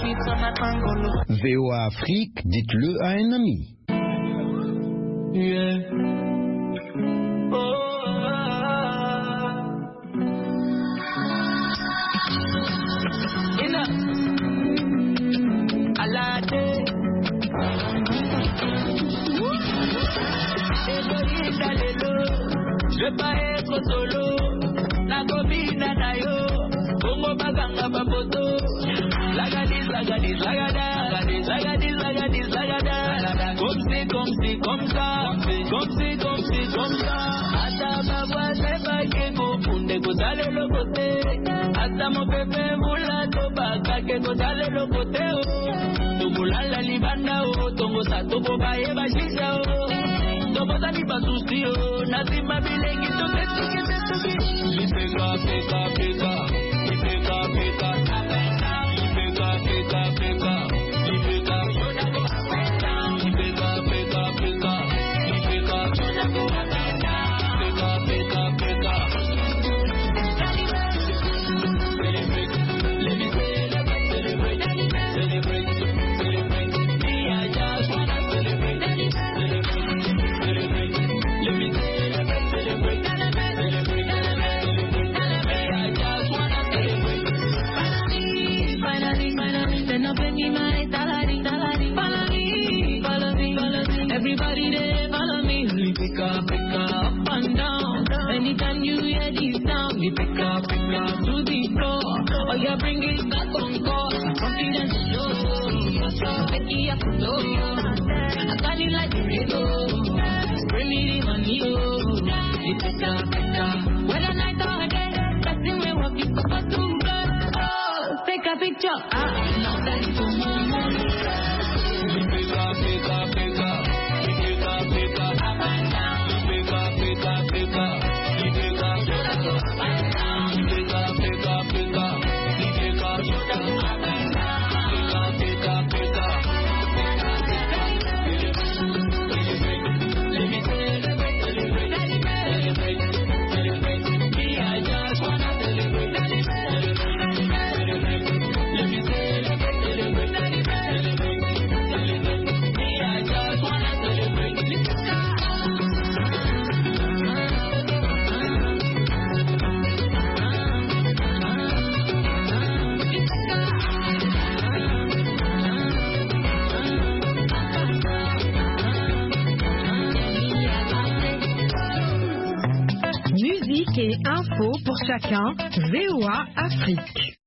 VOA Afrique, dites-le à un ami. Yeah. Je pas être solo, la copine nayo, Congo baganga bapoto, lagadis, lagadis, lagada, lagadis, lagadis, lagada, comme c'est, comme c'est, comme ça, comme c'est, comme c'est, comme ça. Ata baba c'est pas que vous pouvez go d'aller le côté, ata mon bébé moula toba kake go d'aller le côté, tubula la libanda o, tongo sa tobo baye bashisha o. Toboza ni basustio, nazima bilengi toke toke toke. Lipeka peka peka, lipeka peka, lipeka peka peka, lipeka soda go up and down. Lipeka peka peka, lipeka soda go up and down. Peka peka peka. Celebrate, let me celebrate, celebrate, celebrate, celebrate. Me I just wanna celebrate, celebrate. Everybody there, follow me. We pick up and down. Anytime you hear this sound, we pick up to the floor. Oh, yeah, bring it back on call. Confidence show. Becky, I can know you. I got it like a radio. Bring me the money, oh. We pick up. Whether night or day, that's the way we're supposed to go. Oh, take a picture. Now that's the moment. We pick up. Et info pour chacun, VOA Afrique.